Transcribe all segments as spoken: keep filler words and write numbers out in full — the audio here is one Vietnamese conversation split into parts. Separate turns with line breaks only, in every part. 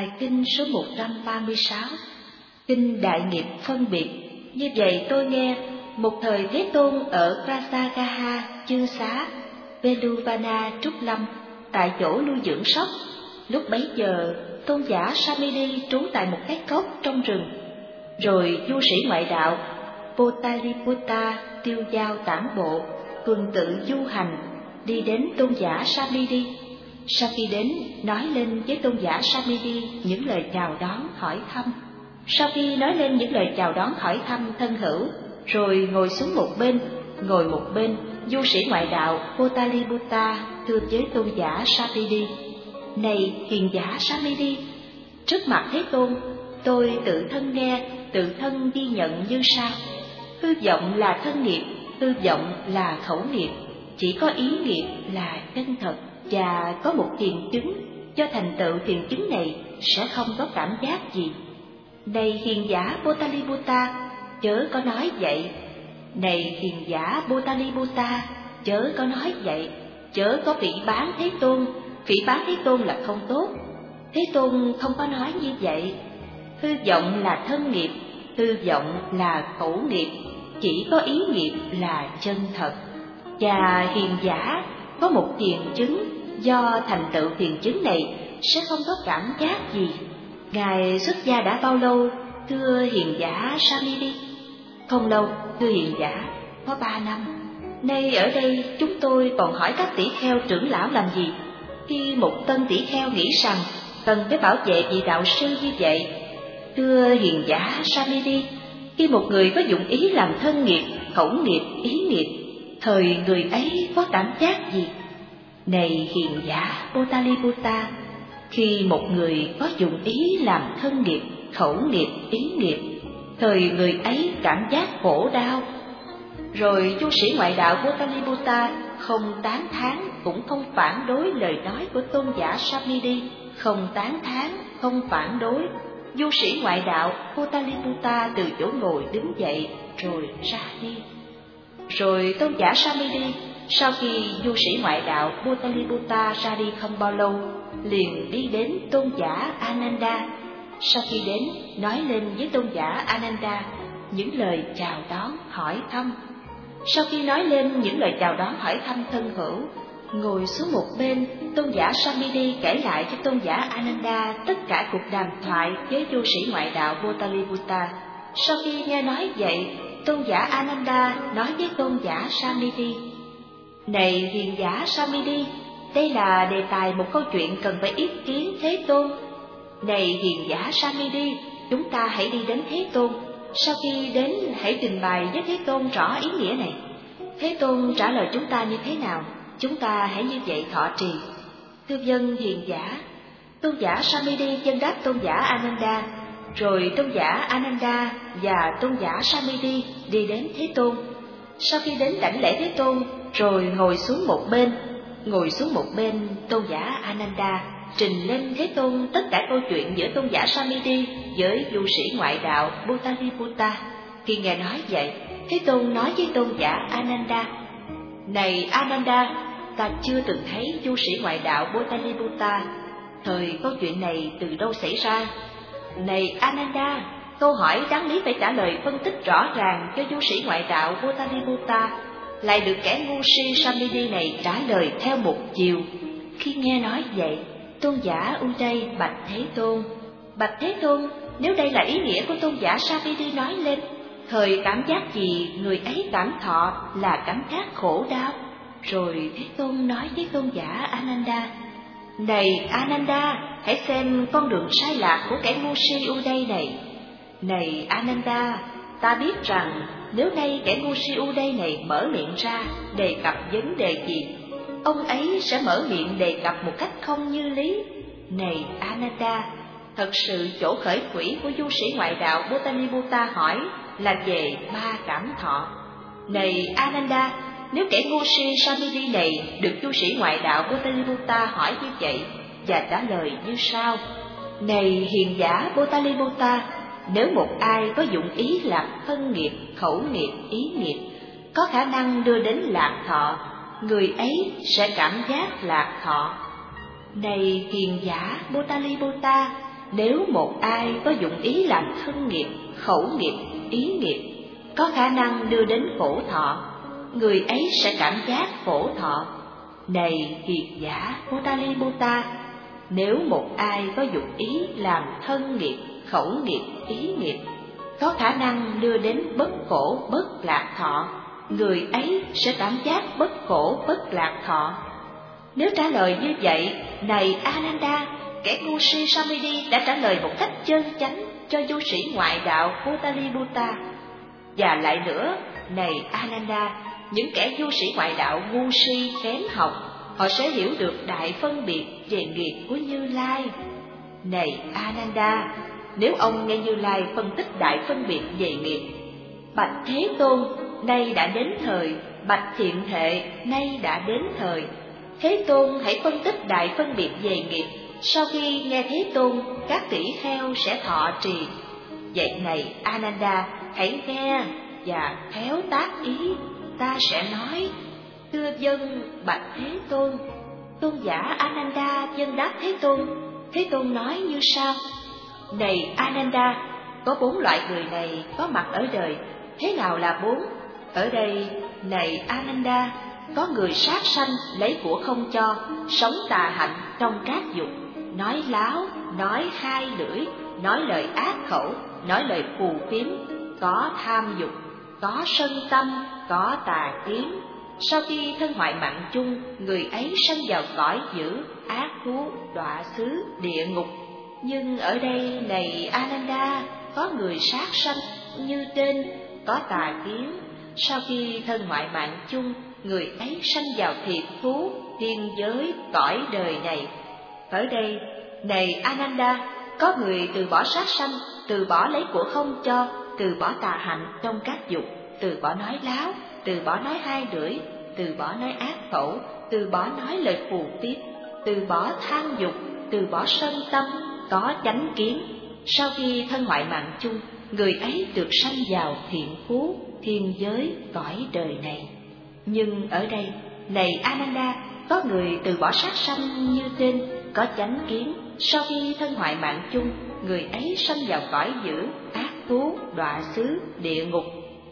Bài kinh số một trăm ba mươi sáu, Kinh Đại Nghiệp Phân Biệt. Như vậy tôi nghe, một thời Thế Tôn ở Prasagaha, Chư Xá, Veluvana, Trúc Lâm, tại chỗ nuôi dưỡng sóc. Lúc bấy giờ, tôn giả Samini trú tại một cái cốc trong rừng. Rồi du sĩ ngoại đạo Potaliputta tiêu dao tản bộ, tuần tự du hành, đi đến tôn giả Samini. Sau khi đến, nói lên với tôn giả Samini những lời chào đón hỏi thăm. Sau khi nói lên những lời chào đón hỏi thăm thân hữu, rồi ngồi xuống một bên, ngồi một bên, du sĩ ngoại đạo Potaliputta thưa với tôn giả Samini: Này hiền giả Samini, trước mặt Thế Tôn, tôi tự thân nghe, tự thân ghi nhận như sau: hư vọng là thân nghiệp, hư vọng là khẩu nghiệp, chỉ có ý nghiệp là chân thật, và có một thiền chứng, cho thành tựu thiền chứng này sẽ không có cảm giác gì. Này hiền giả Potaliputta, chớ có nói vậy. Này hiền giả Potaliputta, chớ có nói vậy. Chớ có phỉ báng Thế Tôn, phỉ báng Thế Tôn là không tốt. Thế Tôn không có nói như vậy. Hư vọng là thân nghiệp, hư vọng là khẩu nghiệp, chỉ có ý nghiệp là chân thật. Và hiền giả có một thiền chứng, do thành tựu thiền chứng này sẽ không có cảm giác gì. Ngài xuất gia đã bao lâu, thưa hiền giả Samini? Không lâu, thưa hiền giả, có ba năm. Nay ở đây chúng tôi còn hỏi các tỷ kheo trưởng lão làm gì, khi một tân tỷ kheo nghĩ rằng cần phải bảo vệ vị đạo sư như vậy? Thưa hiền giả Samini, khi một người có dụng ý làm thân nghiệp, khẩu nghiệp, ý nghiệp, thời người ấy có cảm giác gì? Này hiền giả Potaliputta, khi một người có dụng ý làm thân nghiệp, khẩu nghiệp, ý nghiệp, thời người ấy cảm giác khổ đau. Rồi du sĩ ngoại đạo Potaliputta không tán thán cũng không phản đối lời nói của tôn giả Samini, không tán thán, không phản đối. Du sĩ ngoại đạo Potaliputta từ chỗ ngồi đứng dậy rồi ra đi. Rồi tôn giả Samini, sau khi du sĩ ngoại đạo Potaliputta ra đi không bao lâu, liền đi đến tôn giả Ananda. Sau khi đến, nói lên với tôn giả Ananda những lời chào đón hỏi thăm. Sau khi nói lên những lời chào đón hỏi thăm thân hữu, ngồi xuống một bên, tôn giả Samini kể lại cho tôn giả Ananda tất cả cuộc đàm thoại với du sĩ ngoại đạo Potaliputta. Sau khi nghe nói vậy, tôn giả Ananda nói với tôn giả Samini: Này hiền giả Samini, đây là đề tài một câu chuyện cần phải ý kiến Thế Tôn. Này hiền giả Samini, chúng ta hãy đi đến Thế Tôn. Sau khi đến, hãy trình bày với Thế Tôn rõ ý nghĩa này. Thế Tôn trả lời chúng ta như thế nào, chúng ta hãy như vậy thọ trì. Thưa vâng hiền giả. Tôn giả Samini vâng đáp tôn giả Ananda. Rồi tôn giả Ananda và tôn giả Samini đi đến Thế Tôn. Sau khi đến đảnh lễ Thế Tôn, rồi ngồi xuống một bên. Ngồi xuống một bên, tôn giả Ananda trình lên Thế Tôn tất cả câu chuyện giữa tôn giả Samini với du sĩ ngoại đạo Potaliputta. Khi nghe nói vậy, Thế Tôn nói với tôn giả Ananda: Này Ananda, ta chưa từng thấy du sĩ ngoại đạo Potaliputta. Thời câu chuyện này từ đâu xảy ra? Này Ananda, câu hỏi đáng lý phải trả lời phân tích rõ ràng cho du sĩ ngoại đạo Potaliputta, lại được kẻ ngu si Samini này trả lời theo một chiều. Khi nghe nói vậy, tôn giả Uday bạch Thế Tôn: Bạch Thế Tôn, nếu đây là ý nghĩa của tôn giả Samini nói lên, thời cảm giác gì người ấy cảm thọ là cảm giác khổ đau? Rồi Thế Tôn nói với tôn giả Ananda: Này Ananda, hãy xem con đường sai lạc của kẻ ngu si Uday này. Này Ananda, ta biết rằng nếu nay kẻ ngu si Uday này mở miệng ra đề cập vấn đề gì, ông ấy sẽ mở miệng đề cập một cách không như lý. Này Ananda, thật sự chỗ khởi quỹ của du sĩ ngoại đạo Potaliputta hỏi là về ba cảm thọ. Này Ananda, nếu kẻ ngu si Samini này được du sĩ ngoại đạo Potaliputta hỏi như vậy và trả lời như sau: Này hiền giả Potaliputta, nếu một ai có dụng ý làm thân nghiệp, khẩu nghiệp, ý nghiệp, có khả năng đưa đến lạc thọ, người ấy sẽ cảm giác lạc thọ. Này hiền giả Potaliputta, nếu một ai có dụng ý làm thân nghiệp, khẩu nghiệp, ý nghiệp, có khả năng đưa đến khổ thọ, người ấy sẽ cảm giác khổ thọ. Này hiền giả Kuthaliputta, nếu một ai có dụng ý làm thân nghiệp, khẩu nghiệp, ý nghiệp, có khả năng đưa đến bất khổ, bất lạc thọ, người ấy sẽ cảm giác bất khổ, bất lạc thọ. Nếu trả lời như vậy, này Ananda, kẻ ngu si Samidi đã trả lời một cách chân chánh cho du sĩ ngoại đạo Kuthaliputta. Và lại nữa, này Ananda, những kẻ du sĩ ngoại đạo ngu si kém học, họ sẽ hiểu được đại phân biệt về nghiệp của Như Lai. Này Ananda, nếu ông nghe Như Lai phân tích đại phân biệt về nghiệp: bạch Thế Tôn, nay đã đến thời; bạch Thiện Thệ, nay đã đến thời. Thế Tôn hãy phân tích đại phân biệt về nghiệp. Sau khi nghe Thế Tôn, các tỷ kheo sẽ thọ trì. Vậy này Ananda, hãy nghe và khéo tác ý. Ta sẽ nói: thưa vâng, bạch Thế Tôn. Tôn giả Ananda vâng đáp Thế Tôn. Thế Tôn nói như sau: này Ananda, có bốn loại người này có mặt ở đời. Thế nào là bốn? Ở đây, này Ananda, có người sát sanh lấy của không cho, sống tà hạnh trong các dục, nói láo, nói hai lưỡi, nói lời ác khẩu, nói lời phù phiếm, có tham dục, có sân tâm, có tà kiến. Sau khi thân hoại mạng chung, người ấy sanh vào cõi dữ, ác thú, đọa xứ, địa ngục. Nhưng ở đây, này Ananda, có người sát sanh như trên, có tà kiến. Sau khi thân ngoại mạng chung, người ấy sanh vào thiệt thú, thiên giới, cõi đời này. Ở đây, này Ananda, có người từ bỏ sát sanh, từ bỏ lấy của không cho, từ bỏ tà hạnh trong các dục, từ bỏ nói láo, từ bỏ nói hai lưỡi, từ bỏ nói ác khẩu, từ bỏ nói lời phù phiếm, từ bỏ tham dục, từ bỏ sân tâm, có chánh kiến. Sau khi thân hoại mạng chung, người ấy được sanh vào thiện phú, thiên giới, cõi đời này. Nhưng ở đây, này Ananda, có người từ bỏ sát sanh như trên, có chánh kiến. Sau khi thân hoại mạng chung, người ấy sanh vào cõi dữ, ác thú, đọa xứ, địa ngục.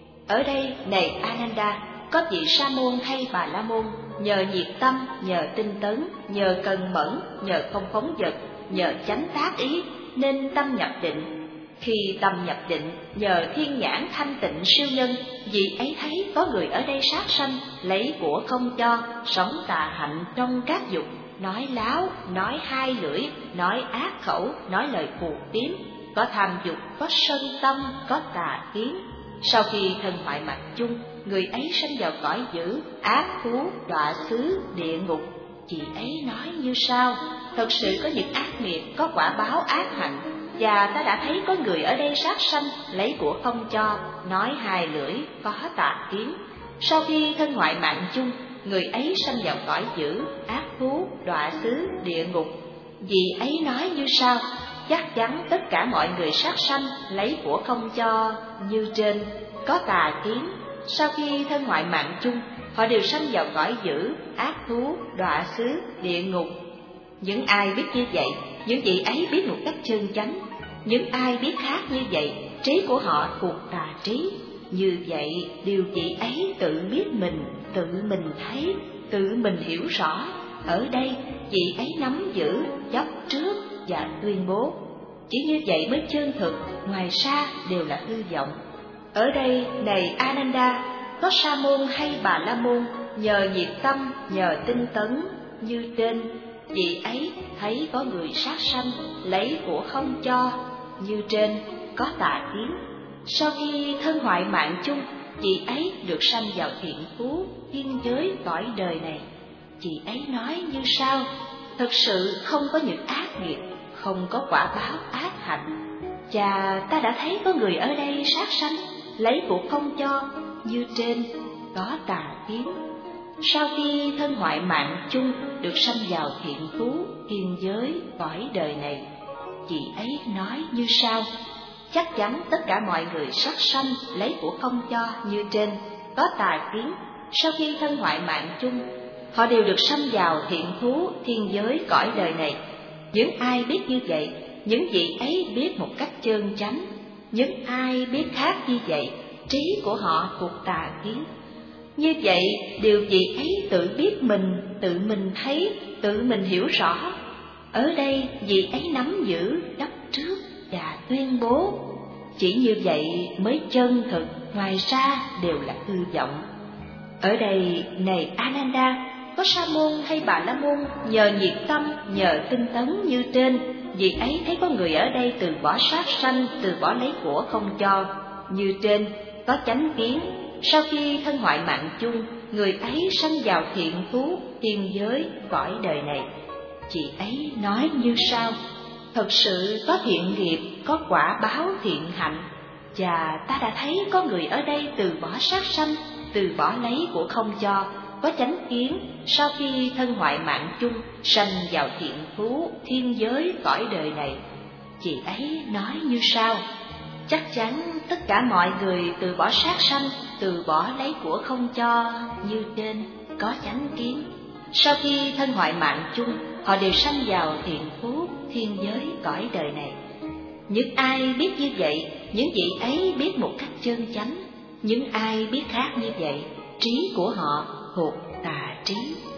Ở đây, này Ananda, có vị sa môn hay bà la môn, nhờ nhiệt tâm, nhờ tinh tấn, nhờ cần mẫn, nhờ không phóng dật, nhờ chánh tác ý, nên tâm nhập định. Khi tâm nhập định, nhờ thiên nhãn thanh tịnh siêu nhân, vị ấy thấy có người ở đây sát sanh, lấy của không cho, sống tà hạnh trong các dục, nói láo, nói hai lưỡi, nói ác khẩu, nói lời phù phiếm, có tham dục, có sân tâm, có tà kiến. Sau khi thân hoại mạng chung, người ấy sanh vào cõi dữ, ác thú, đọa xứ, địa ngục. Chị ấy nói như sau: thật sự có những ác nghiệp, có quả báo ác hạnh, và ta đã thấy có người ở đây sát sanh, lấy của không cho, nói hai lưỡi, có tà kiến. Sau khi thân hoại mạng chung, người ấy sanh vào cõi dữ, ác thú, đọa xứ, địa ngục. Vì ấy nói như sau: chắc chắn tất cả mọi người sát sanh, lấy của không cho như trên, có tà kiến. Sau khi thân hoại mạng chung, họ đều sanh vào cõi dữ, ác thú, đọa xứ, địa ngục. Những ai biết như vậy, những vị ấy biết một cách chân chánh. Những ai biết khác như vậy, trí của họ thuộc tà trí. Như vậy, điều vị ấy tự biết mình, tự mình thấy, tự mình hiểu rõ. Ở đây, vị ấy nắm giữ, chấp trước và tuyên bố. Chỉ như vậy mới chân thực, ngoài ra đều là hư vọng. Ở đây, này Ananda, có sa môn hay bà la môn, nhờ nhiệt tâm, nhờ tinh tấn như trên, vị ấy thấy có người sát sanh, lấy của không cho như trên, có tà kiến. Sau khi thân hoại mạng chung, chị ấy được sanh vào thiện phú, thiên giới, cõi đời này. Chị ấy nói như sau: thật sự không có những ác nghiệp, không có quả báo ác hạnh. Chà, ta đã thấy có người ở đây sát sanh, lấy của không cho như trên, có tà kiến. Sau khi thân hoại mạng chung, được sanh vào thiện phú, thiên giới, cõi đời này. Chị ấy nói như sau: chắc chắn tất cả mọi người sát sanh, lấy của không cho như trên, có tà kiến. Sau khi thân hoại mạng chung, họ đều được sanh vào thiện phú, thiên giới, cõi đời này. Những ai biết như vậy, những vị ấy biết một cách chân chánh. Những ai biết khác như vậy, trí của họ thuộc tà kiến. Như vậy, điều vị ấy tự biết mình, tự mình thấy, tự mình hiểu rõ. Ở đây, vị ấy nắm giữ, chấp trước và tuyên bố. Chỉ như vậy mới chân thực, ngoài ra đều là hư vọng. Ở đây, này Ananda, có Sa môn hay Bà La môn nhờ nhiệt tâm, nhờ tinh tấn như trên, vị ấy thấy có người ở đây từ bỏ sát sanh, từ bỏ lấy của không cho, như trên, có chánh kiến. Sau khi thân hoại mạng chung, người ấy sanh vào thiện thú, thiên giới, cõi đời này. Chị ấy nói như sau: thật sự có thiện nghiệp, có quả báo thiện hạnh, và ta đã thấy có người ở đây từ bỏ sát sanh, từ bỏ lấy của không cho, có chánh kiến. Sau khi thân hoại mạng chung, sanh vào thiện thú, thiên giới, cõi đời này. Chị ấy nói như sau: chắc chắn tất cả mọi người từ bỏ sát sanh, từ bỏ lấy của không cho, như trên, có chánh kiến. Sau khi thân hoại mạng chung, họ đều sanh vào thiện phú, thiên giới, cõi đời này. Những ai biết như vậy, những vị ấy biết một cách chân chánh. Những ai biết khác như vậy, trí của họ thuộc tà trí.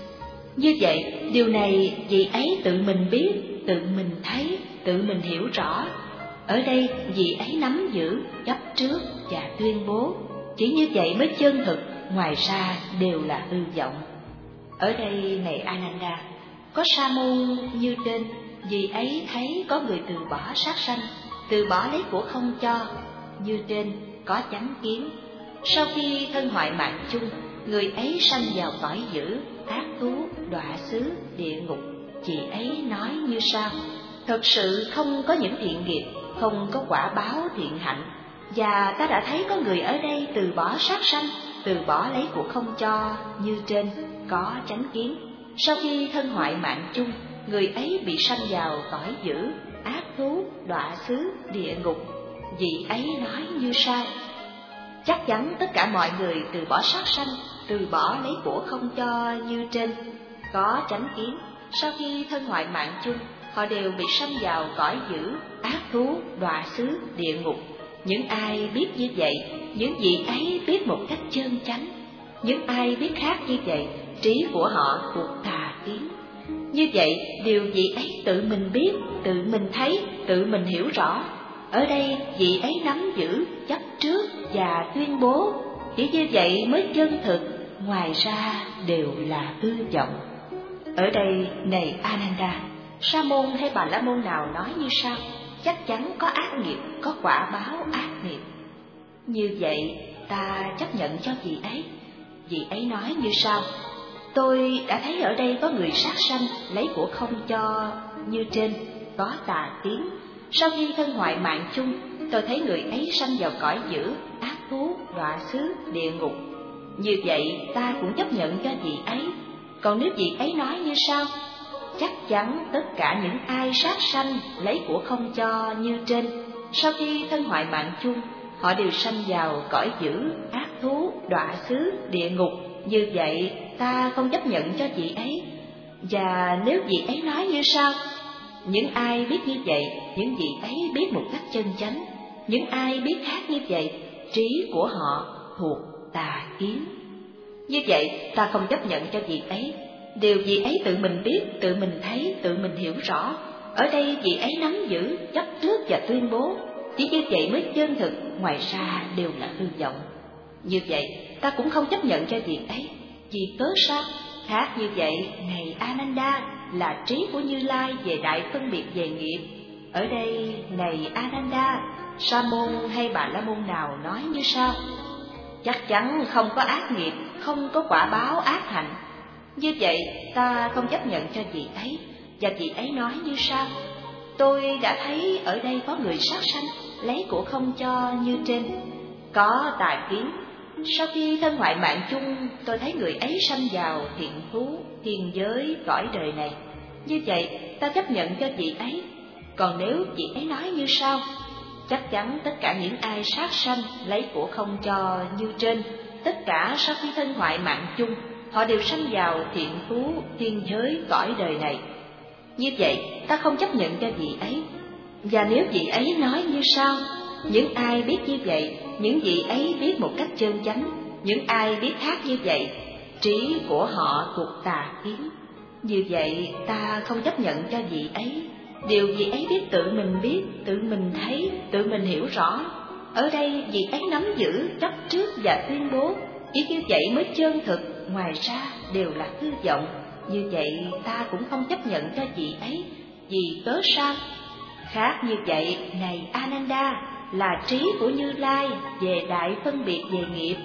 Như vậy, điều này vị ấy tự mình biết, tự mình thấy, tự mình hiểu rõ. Ở đây, vị ấy nắm giữ, chấp trước và tuyên bố. Chỉ như vậy mới chân thực, ngoài ra đều là hư vọng. Ở đây, này Ananda, có Sa môn như trên, vị ấy thấy có người từ bỏ sát sanh, từ bỏ lấy của không cho, như trên, có chánh kiến. Sau khi thân hoại mạng chung, người ấy sanh vào cõi dữ, ác thú, đọa xứ, địa ngục. Chị ấy nói như sau: thật sự không có những thiện nghiệp, không có quả báo thiện hạnh, và ta đã thấy có người ở đây từ bỏ sát sanh, từ bỏ lấy của không cho, như trên, có chánh kiến. Sau khi thân hoại mạng chung, người ấy bị sanh vào cõi dữ, ác thú, đọa xứ, địa ngục. Vị ấy nói như sau: chắc chắn tất cả mọi người từ bỏ sát sanh, từ bỏ lấy của không cho, như trên, có chánh kiến. Sau khi thân hoại mạng chung, họ đều bị sanh vào cõi dữ, ác thú, đọa xứ, địa ngục. Những ai biết như vậy, những vị ấy biết một cách chân chánh. Những ai biết khác như vậy, trí của họ thuộc tà kiến. Như vậy, điều vị ấy tự mình biết, tự mình thấy, tự mình hiểu rõ. Ở đây, vị ấy nắm giữ, chấp trước và tuyên bố. Chỉ như vậy mới chân thực, ngoài ra đều là hư vọng. Ở đây, này Ananda, Sa môn hay Bà La môn nào nói như sau: chắc chắn có ác nghiệp, có quả báo ác nghiệp. Như vậy, ta chấp nhận cho vị ấy. Vị ấy nói như sau: tôi đã thấy ở đây có người sát sanh, lấy của không cho, như trên, có tà kiến. Sau khi thân hoại mạng chung, tôi thấy người ấy sanh vào cõi dữ, ác thú, đọa xứ, địa ngục. Như vậy, ta cũng chấp nhận cho vị ấy. Còn nếu vị ấy nói như sau: chắc chắn tất cả những ai sát sanh, lấy của không cho, như trên, sau khi thân hoại mạng chung, họ đều sanh vào cõi dữ, ác thú, đọa xứ, địa ngục. Như vậy, ta không chấp nhận cho vị ấy. Và nếu vị ấy nói như sau: những ai biết như vậy, những vị ấy biết một cách chân chánh. Những ai biết khác như vậy, trí của họ thuộc tà kiến. Như vậy, ta không chấp nhận cho vị ấy. Điều vị ấy tự mình biết, tự mình thấy, tự mình hiểu rõ. Ở đây vị ấy nắm giữ, chấp trước và tuyên bố. Chỉ như vậy mới chân thực, ngoài ra đều là hư vọng. Như vậy, ta cũng không chấp nhận cho vị ấy. Vì cớ sao? Khác như vậy, này Ananda, là trí của Như Lai về đại phân biệt về nghiệp. Ở đây, này Ananda, Sa môn hay Bà La môn nào nói như sau: chắc chắn không có ác nghiệp, không có quả báo ác hạnh. Như vậy, ta không chấp nhận cho vị ấy. Và vị ấy nói như sau: tôi đã thấy ở đây có người sát sanh, lấy của không cho, như trên, có tà kiến. Sau khi thân hoại mạng chung, tôi thấy người ấy sanh vào thiện thú, thiên giới, cõi đời này. Như vậy, ta chấp nhận cho vị ấy. Còn nếu vị ấy nói như sau: chắc chắn tất cả những ai sát sanh, lấy của không cho, như trên, tất cả sau khi thân hoại mạng chung, họ đều sanh vào thiện thú, thiên giới, cõi đời này. Như vậy, ta không chấp nhận cho vị ấy. Và nếu vị ấy nói như sau: những ai biết như vậy, những vị ấy biết một cách chân chánh. Những ai biết khác như vậy, trí của họ thuộc tà kiến. Như vậy ta không chấp nhận cho vị ấy. Điều vị ấy biết tự mình biết, tự mình thấy, tự mình hiểu rõ. Ở đây vị ấy nắm giữ, chấp trước và tuyên bố. Chỉ như vậy mới chân thực, ngoài ra đều là hư vọng. Như vậy ta cũng không chấp nhận cho vị ấy. Vì cớ sao? Khác như vậy, này Ananda, là trí của Như Lai về đại phân biệt về nghiệp.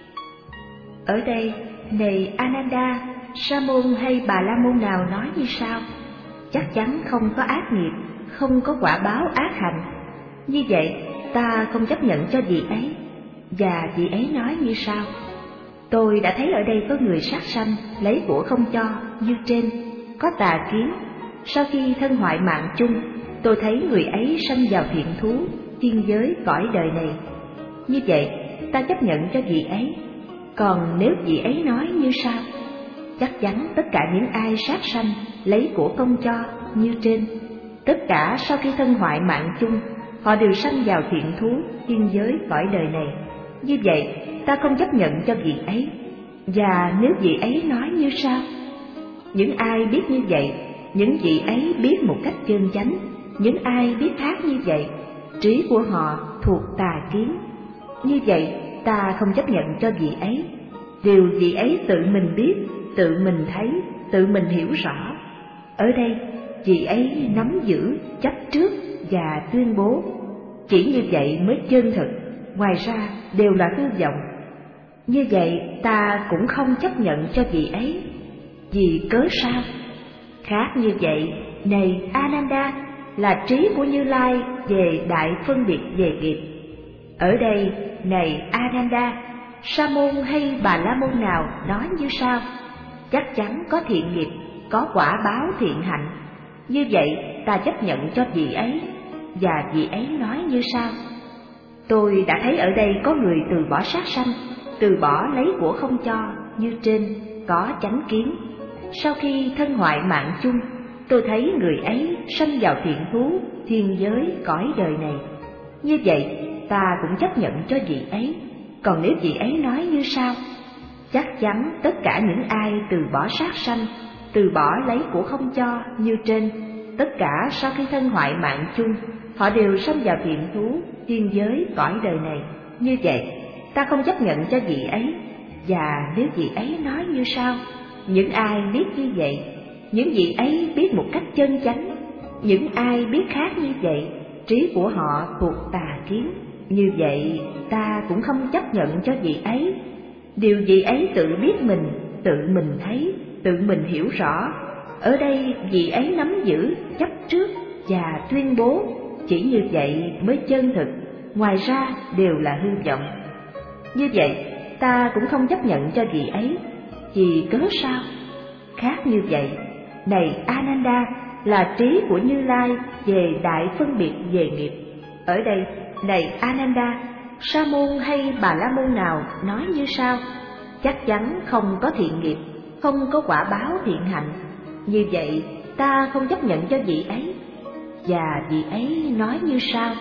Ở đây, này Ananda, Sa môn hay Bà La môn nào nói như sau? Chắc chắn không có ác nghiệp, không có quả báo ác hành. Như vậy, ta không chấp nhận cho vị ấy. Và vị ấy nói như sau: tôi đã thấy ở đây có người sát sanh, lấy của không cho, như trên, có tà kiến. Sau khi thân hoại mạng chung, tôi thấy người ấy sanh vào thiện thú, thiên giới cõi đời này. Như vậy, ta chấp nhận cho vị ấy. Còn nếu vị ấy nói như sau: chắc chắn tất cả những ai sát sanh, lấy của không cho, như trên, tất cả sau khi thân hoại mạng chung, họ đều sanh vào thiện thú, thiên giới cõi đời này. Như vậy, ta không chấp nhận cho vị ấy. Và nếu vị ấy nói như sau: những ai biết như vậy, những vị ấy biết một cách chân chánh. Những ai biết khác như vậy, trí của họ thuộc tà kiến. Như vậy, ta không chấp nhận cho vị ấy. Điều vị ấy tự mình biết, tự mình thấy, tự mình hiểu rõ. Ở đây, vị ấy nắm giữ, chấp trước và tuyên bố. Chỉ như vậy mới chân thực, ngoài ra đều là hư vọng. Như vậy, ta cũng không chấp nhận cho vị ấy. Vì cớ sao? Khác như vậy, này Ananda, là trí của Như Lai về đại phân biệt về nghiệp. Ở đây, này Ananda, Sa môn hay Bà La môn nào nói như sau? Chắc chắn có thiện nghiệp, có quả báo thiện hạnh. Như vậy, ta chấp nhận cho vị ấy. Và vị ấy nói như sau: tôi đã thấy ở đây có người từ bỏ sát sanh, từ bỏ lấy của không cho, như trên, có chánh kiến. Sau khi thân hoại mạng chung, tôi thấy người ấy sanh vào thiện thú, thiên giới cõi đời này. Như vậy, ta cũng chấp nhận cho vị ấy. Còn nếu vị ấy nói như sau: chắc chắn tất cả những ai từ bỏ sát sanh, từ bỏ lấy của không cho, như trên, tất cả sau khi thân hoại mạng chung, họ đều sanh vào thiện thú, thiên giới cõi đời này. Như vậy, ta không chấp nhận cho vị ấy. Và nếu vị ấy nói như sau: những ai biết như vậy, những vị ấy biết một cách chân chánh. Những ai biết khác như vậy, trí của họ thuộc tà kiến. Như vậy, ta cũng không chấp nhận cho vị ấy. Điều vị ấy tự biết mình, tự mình thấy, tự mình hiểu rõ. Ở đây, vị ấy nắm giữ, chấp trước và tuyên bố. Chỉ như vậy mới chân thực, ngoài ra đều là hư vọng. Như vậy, ta cũng không chấp nhận cho vị ấy. Vì cớ sao? Khác như vậy, này Ananda, là trí của Như Lai về đại phân biệt về nghiệp. Ở đây, này Ananda, Sa môn hay Bà La môn nào nói như sau: chắc chắn không có thiện nghiệp, không có quả báo thiện hạnh. Như vậy, ta không chấp nhận cho vị ấy. Và vị ấy nói như sau: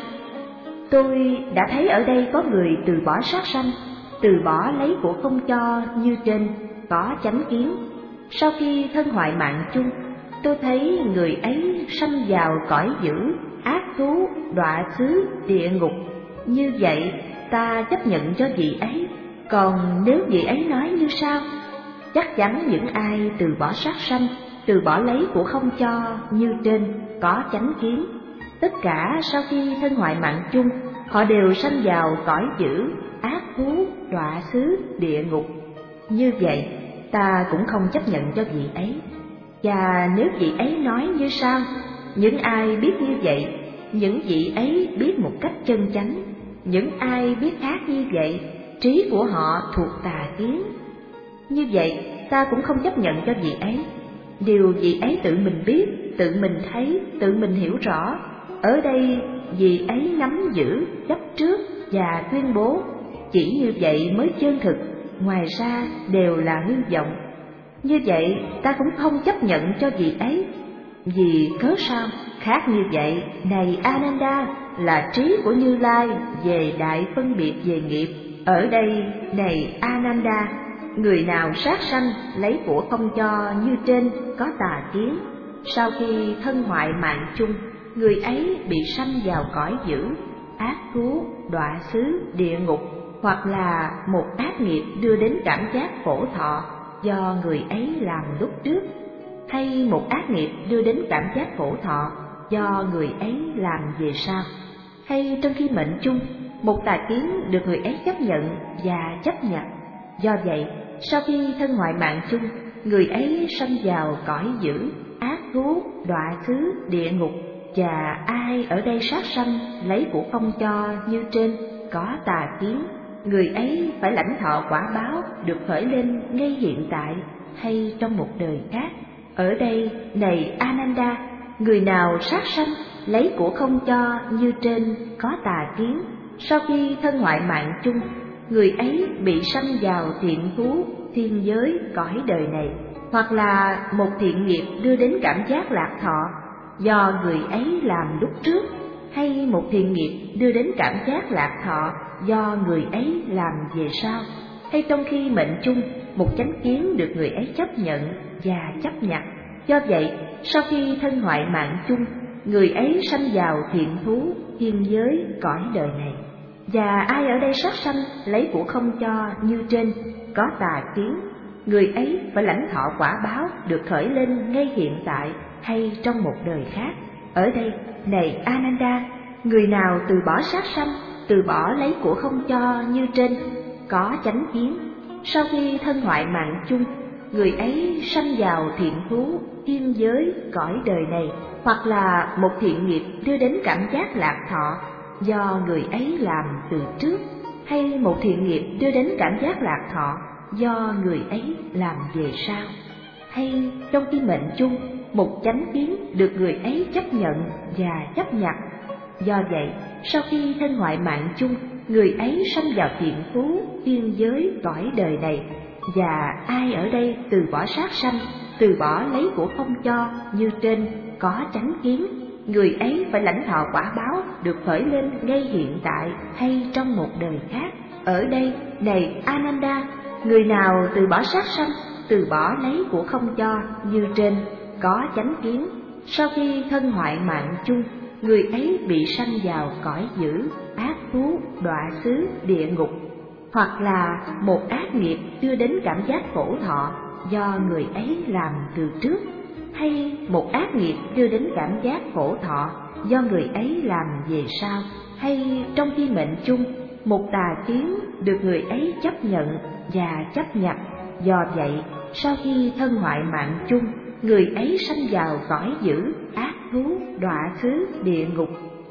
tôi đã thấy ở đây có người từ bỏ sát sanh, từ bỏ lấy của không cho, như trên, có chánh kiến. Sau khi thân hoại mạng chung, tôi thấy người ấy sanh vào cõi dữ, ác thú, đọa xứ, địa ngục. Như vậy, ta chấp nhận cho vị ấy. Còn nếu vị ấy nói như sau: chắc chắn những ai từ bỏ sát sanh, từ bỏ lấy của không cho, như trên, có chánh kiến. Tất cả sau khi thân hoại mạng chung, họ đều sanh vào cõi dữ, ác thú, đọa xứ, địa ngục. Như vậy, ta cũng không chấp nhận cho vị ấy. Và nếu vị ấy nói như sau: những ai biết như vậy, những vị ấy biết một cách chân chánh. Những ai biết khác như vậy, trí của họ thuộc tà kiến. Như vậy, ta cũng không chấp nhận cho vị ấy. Điều vị ấy tự mình biết, tự mình thấy, tự mình hiểu rõ. Ở đây, vị ấy nắm giữ, chấp trước và tuyên bố. Chỉ như vậy mới chân thực, ngoài ra đều là hư vọng. Như vậy, ta cũng không chấp nhận cho vị ấy. Vì cớ sao? Khác như vậy, này Ananda, là trí của Như Lai về đại phân biệt về nghiệp. Ở đây, này Ananda, người nào sát sanh lấy của không cho như trên có tà kiến, sau khi thân hoại mạng chung, người ấy bị sanh vào cõi dữ, ác thú, đọa xứ, địa ngục, hoặc là một ác nghiệp đưa đến cảm giác khổ thọ do người ấy làm lúc trước, hay một ác nghiệp đưa đến cảm giác khổ thọ do người ấy làm về sau, hay trong khi mệnh chung, một tà kiến được người ấy chấp nhận và chấp nhận. Do vậy, sau khi thân hoại mạng chung, người ấy sanh vào cõi dữ, ác thú, đọa xứ, địa ngục, và ai ở đây sát sanh lấy của không cho như trên có tà kiến, người ấy phải lãnh thọ quả báo được khởi lên ngay hiện tại hay trong một đời khác. Ở đây, này Ananda, người nào sát sanh lấy của không cho như trên có tà kiến, sau khi thân hoại mạng chung, người ấy bị sanh vào thiện thú, thiên giới, cõi đời này, hoặc là một thiện nghiệp đưa đến cảm giác lạc thọ do người ấy làm lúc trước, hay một thiện nghiệp đưa đến cảm giác lạc thọ do người ấy làm về sau, hay trong khi mệnh chung, một chánh kiến được người ấy chấp nhận và chấp nhận. Do vậy, sau khi thân hoại mạng chung, người ấy sanh vào thiện thú, thiên giới, cõi đời này. Và ai ở đây sát sanh lấy của không cho như trên có tà kiến, người ấy phải lãnh thọ quả báo được khởi lên ngay hiện tại hay trong một đời khác. Ở đây, này Ananda, người nào từ bỏ sát sanh, từ bỏ lấy của không cho như trên có chánh kiến, sau khi thân hoại mạng chung, người ấy sanh vào thiện thú, thiên giới, cõi đời này, hoặc là một thiện nghiệp đưa đến cảm giác lạc thọ do người ấy làm từ trước, hay một thiện nghiệp đưa đến cảm giác lạc thọ do người ấy làm về sau, hay trong khi mệnh chung, một chánh kiến được người ấy chấp nhận và chấp nhận. Do vậy, sau khi thân hoại mạng chung, người ấy sanh vào thiện thú, thiên giới, cõi đời này. Và ai ở đây từ bỏ sát sanh, từ bỏ lấy của không cho như trên có chánh kiến, người ấy phải lãnh thọ quả báo được khởi lên ngay hiện tại hay trong một đời khác. Ở đây, này Ananda, người nào từ bỏ sát sanh, từ bỏ lấy của không cho như trên có chánh kiến, sau khi thân hoại mạng chung, người ấy bị sanh vào cõi dữ, ác thú, đọa xứ, địa ngục, hoặc là một ác nghiệp đưa đến cảm giác khổ thọ do người ấy làm từ trước, hay một ác nghiệp đưa đến cảm giác khổ thọ do người ấy làm về sau, hay trong khi mệnh chung, một tà kiến được người ấy chấp nhận và chấp nhận. Do vậy, sau khi thân hoại mạng chung, người ấy sanh vào cõi dữ, ác thú, đọa xứ, địa ngục.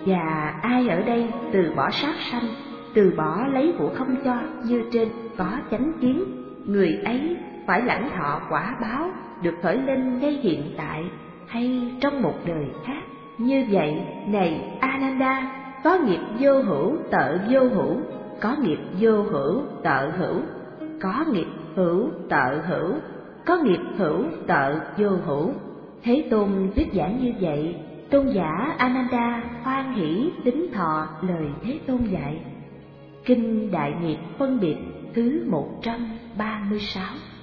Và ai ở đây từ bỏ sát sanh, từ bỏ lấy của không cho như trên có chánh kiến, người ấy phải lãnh thọ quả báo được khởi lên ngay hiện tại hay trong một đời khác. Như vậy, này Ananda, có nghiệp vô hữu tợ vô hữu, có nghiệp vô hữu tợ hữu, có nghiệp hữu tợ hữu, có nghiệp hữu tợ vô hữu. Thế Tôn thuyết giảng như vậy, tôn giả Ananda hoan hỷ đính thọ lời Thế Tôn dạy. Kinh Đại Nghiệp Phân Biệt thứ một trăm ba mươi sáu.